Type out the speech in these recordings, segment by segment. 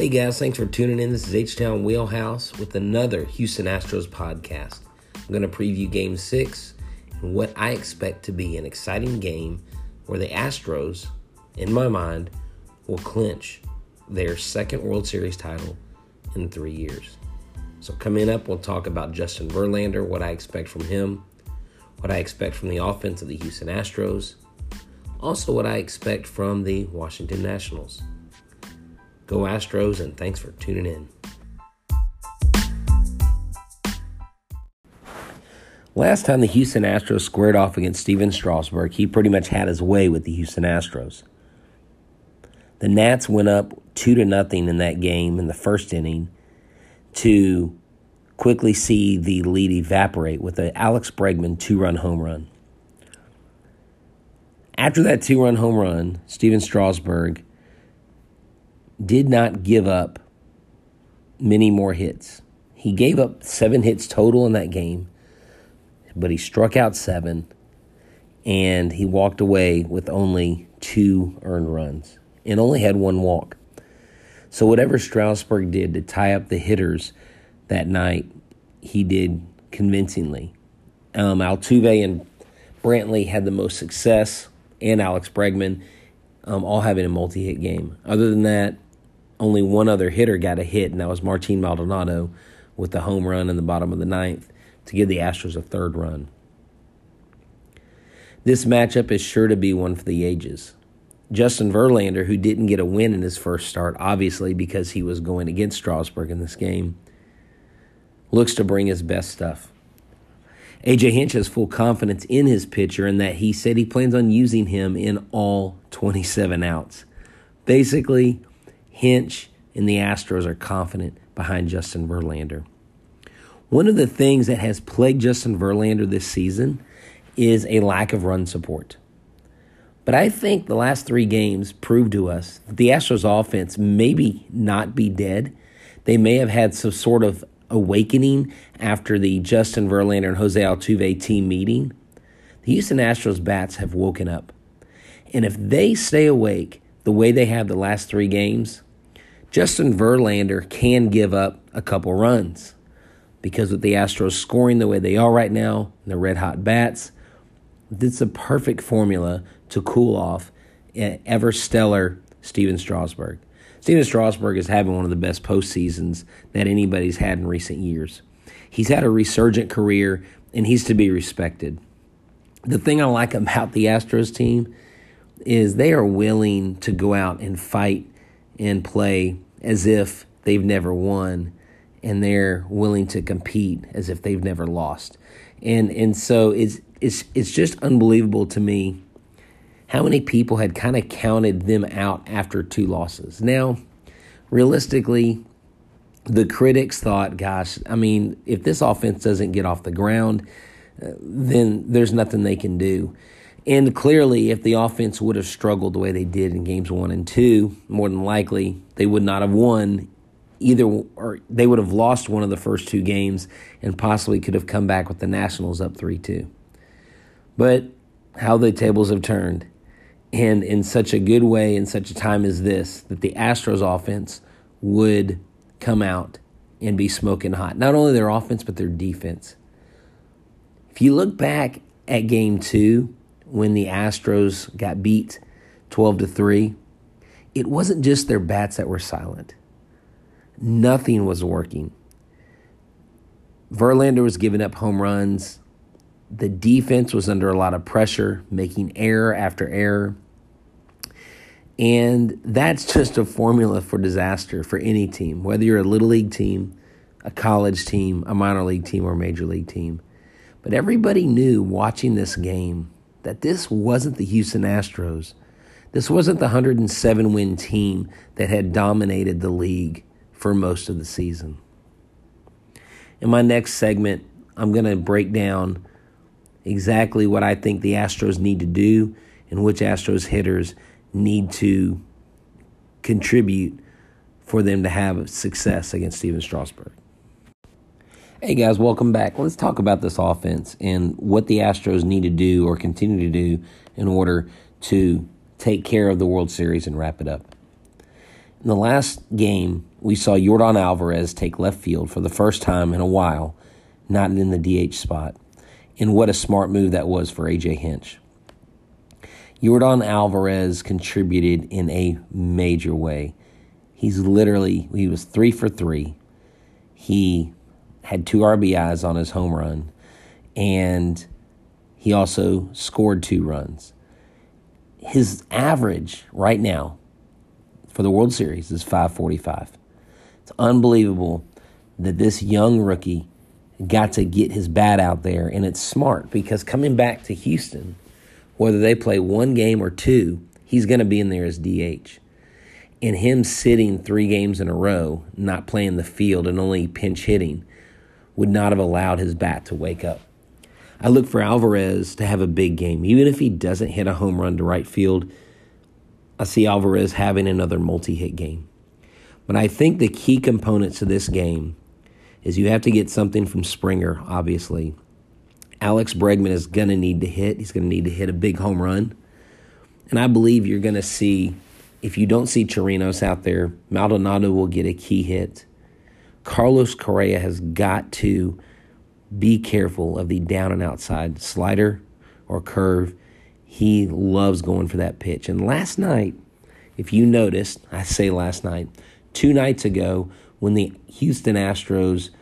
Hey guys, thanks for tuning in. This is H-Town Wheelhouse with another Houston Astros podcast. I'm going to preview Game 6 and what I expect to be an exciting game where the Astros, in my mind, will clinch their second World Series title in 3 years. So coming up, we'll talk about Justin Verlander, what I expect from him, what I expect from the offense of the Houston Astros, also what I expect from the Washington Nationals. Go Astros, and thanks for tuning in. Last time the Houston Astros squared off against Stephen Strasburg, he pretty much had his way with the Houston Astros. The Nats went up 2-0 in that game in the first inning to quickly see the lead evaporate with an Alex Bregman 2-run home run. After that 2-run home run, Stephen Strasburg did not give up many more hits. He gave up 7 hits total in that game, but he struck out 7, and he walked away with only 2 earned runs and only had 1 walk. So whatever Strasburg did to tie up the hitters that night, he did convincingly. Altuve and Brantley had the most success, and Alex Bregman, all having a multi-hit game. Other than that, only one other hitter got a hit, and that was Martin Maldonado with the home run in the bottom of the 9th to give the Astros a 3rd run. This matchup is sure to be one for the ages. Justin Verlander, who didn't get a win in his first start, obviously because he was going against Strasburg in this game, looks to bring his best stuff. A.J. Hinch has full confidence in his pitcher in that he said he plans on using him in all 27 outs. Basically, Hinch and the Astros are confident behind Justin Verlander. One of the things that has plagued Justin Verlander this season is a lack of run support. But I think the last 3 games proved to us that the Astros offense maybe not be dead. They may have had some sort of awakening after the Justin Verlander and Jose Altuve team meeting. The Houston Astros bats have woken up. And if they stay awake the way they have the last 3 games, Justin Verlander can give up a couple runs. Because with the Astros scoring the way they are right now, the red-hot bats, it's a perfect formula to cool off ever-stellar Stephen Strasburg. Stephen Strasburg is having one of the best postseasons that anybody's had in recent years. He's had a resurgent career, and he's to be respected. The thing I like about the Astros team is they are willing to go out and fight and play as if they've never won, and they're willing to compete as if they've never lost. And so it's just unbelievable to me how many people had kind of counted them out after 2 losses. Now, realistically, the critics thought, gosh, I mean, if this offense doesn't get off the ground, then there's nothing they can do. And clearly, if the offense would have struggled the way they did in games 1 and 2, more than likely they would not have won either, or they would have lost one of the first 2 games and possibly could have come back with the Nationals up 3-2. But how the tables have turned, and in such a good way in such a time as this, that the Astros offense would come out and be smoking hot. Not only their offense, but their defense. If you look back at Game 2, when the Astros got beat 12-3, it wasn't just their bats that were silent. Nothing was working. Verlander was giving up home runs. The defense was under a lot of pressure, making error after error. And that's just a formula for disaster for any team, whether you're a little league team, a college team, a minor league team, or a major league team. But everybody knew watching this game that this wasn't the Houston Astros. This wasn't the 107-win team that had dominated the league for most of the season. In my next segment, I'm going to break down exactly what I think the Astros need to do and which Astros hitters need to contribute for them to have success against Stephen Strasburg. Hey guys, welcome back. Let's talk about this offense and what the Astros need to do or continue to do in order to take care of the World Series and wrap it up. In the last game, we saw Yordan Alvarez take left field for the first time in a while, not in the DH spot. And what a smart move that was for A.J. Hinch. Yordan Alvarez contributed in a major way. He was 3 for 3. He had 2 RBIs on his home run, and he also scored 2 runs. His average right now for the World Series is .545. It's unbelievable that this young rookie got to get his bat out there, and it's smart because coming back to Houston, whether they play 1 game or 2, he's going to be in there as DH. And him sitting 3 games in a row, not playing the field and only pinch hitting, would not have allowed his bat to wake up. I look for Alvarez to have a big game. Even if he doesn't hit a home run to right field, I see Alvarez having another multi-hit game. But I think the key components to this game is you have to get something from Springer, obviously. Alex Bregman is going to need to hit. He's going to need to hit a big home run. And I believe you're going to see, if you don't see Chirinos out there, Maldonado will get a key hit. Carlos Correa has got to be careful of the down and outside slider or curve. He loves going for that pitch. And last night, if you noticed, I say last night, 2 nights ago when the Houston Astros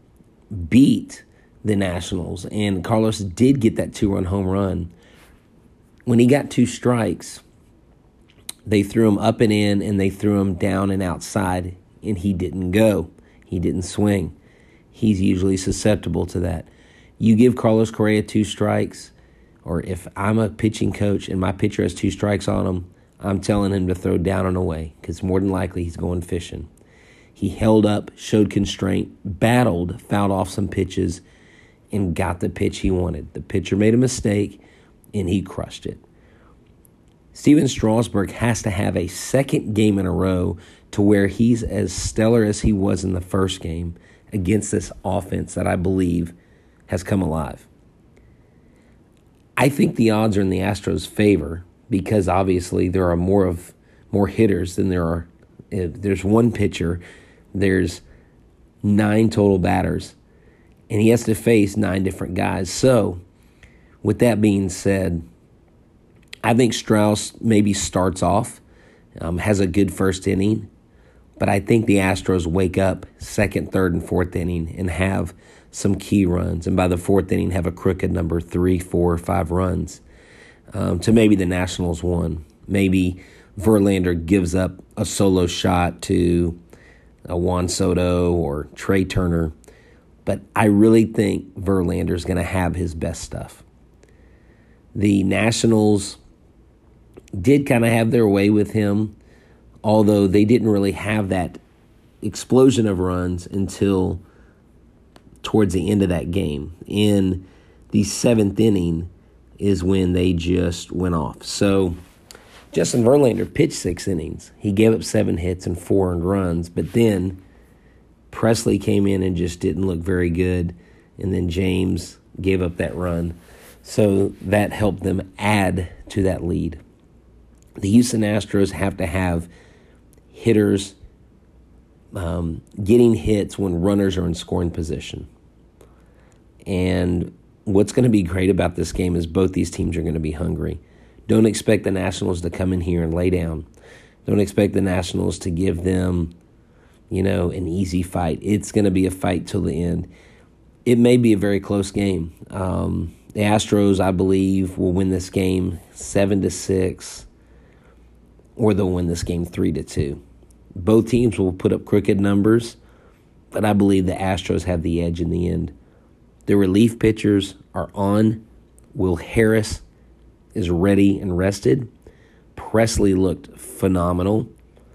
beat the Nationals and Carlos did get that 2-run home run, when he got 2 strikes, they threw him up and in and they threw him down and outside, and he didn't go. He didn't swing. He's usually susceptible to that. You give Carlos Correa 2 strikes, or if I'm a pitching coach and my pitcher has 2 strikes on him, I'm telling him to throw down and away because more than likely he's going fishing. He held up, showed constraint, battled, fouled off some pitches, and got the pitch he wanted. The pitcher made a mistake, and he crushed it. Steven Strasburg has to have a second game in a row to where he's as stellar as he was in the first game against this offense that I believe has come alive. I think the odds are in the Astros' favor because obviously there are more hitters than there are. If there's 1 pitcher, there's 9 total batters, and he has to face 9 different guys. So, with that being said, I think Strauss maybe starts off, has a good first inning, but I think the Astros wake up second, third, and fourth inning and have some key runs, and by the 4th inning have a crooked number 3, 4, 5 runs to maybe the Nationals 1. Maybe Verlander gives up a solo shot to Juan Soto or Trey Turner, but I really think Verlander's going to have his best stuff. The Nationals did kind of have their way with him, although they didn't really have that explosion of runs until towards the end of that game. In the 7th inning is when they just went off. So Justin Verlander pitched 6 innings. He gave up 7 hits and 4 earned runs, but then Presley came in and just didn't look very good, and then James gave up that run. So that helped them add to that lead. The Houston Astros have to have hitters getting hits when runners are in scoring position. And what's going to be great about this game is both these teams are going to be hungry. Don't expect the Nationals to come in here and lay down. Don't expect the Nationals to give them, an easy fight. It's going to be a fight till the end. It may be a very close game. The Astros, I believe, will win this game 7-6, or they'll win this game 3-2. Both teams will put up crooked numbers, but I believe the Astros have the edge in the end. The relief pitchers are on. Will Harris is ready and rested. Presley looked phenomenal.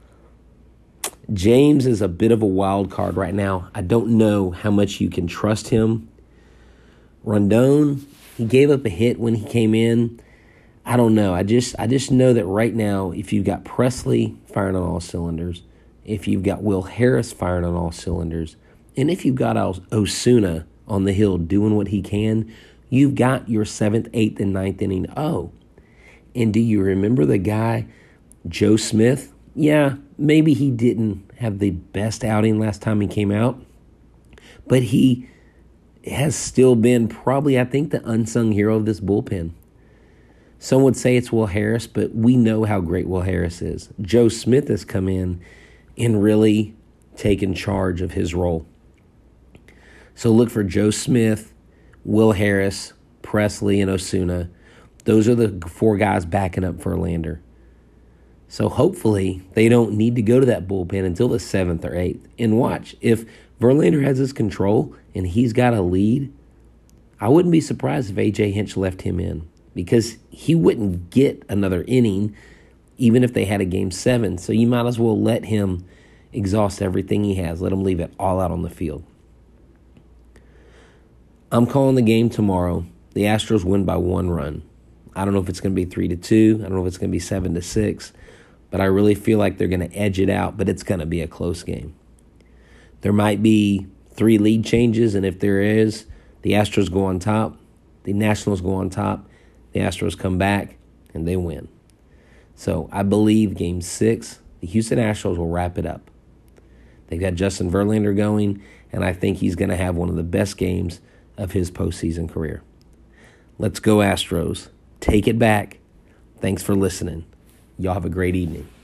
James is a bit of a wild card right now. I don't know how much you can trust him. Rondon, he gave up a hit when he came in. I don't know. I just know that right now, if you've got Presley firing on all cylinders, if you've got Will Harris firing on all cylinders, and if you've got Osuna on the hill doing what he can, you've got your 7th, 8th, and 9th inning. Oh, and do you remember the guy, Joe Smith, Yeah, maybe he didn't have the best outing last time he came out, but he has still been probably, I think, the unsung hero of this bullpen. Some would say it's Will Harris, but we know how great Will Harris is. Joe Smith has come in and really taken charge of his role. So look for Joe Smith, Will Harris, Presley, and Osuna. Those are the 4 guys backing up Verlander. So hopefully they don't need to go to that bullpen until the 7th or 8th. And watch, if Verlander has his control and he's got a lead, I wouldn't be surprised if A.J. Hinch left him in, because he wouldn't get another inning even if they had a Game 7. So you might as well let him exhaust everything he has. Let him leave it all out on the field. I'm calling the game tomorrow. The Astros win by 1 run. I don't know if it's going to be 3-2. I don't know if it's going to be 7-6. But I really feel like they're going to edge it out, but it's going to be a close game. There might be 3 lead changes, and if there is, the Astros go on top, the Nationals go on top, the Astros come back, and they win. So I believe Game 6, the Houston Astros will wrap it up. They've got Justin Verlander going, and I think he's going to have one of the best games of his postseason career. Let's go Astros. Take it back. Thanks for listening. Y'all have a great evening.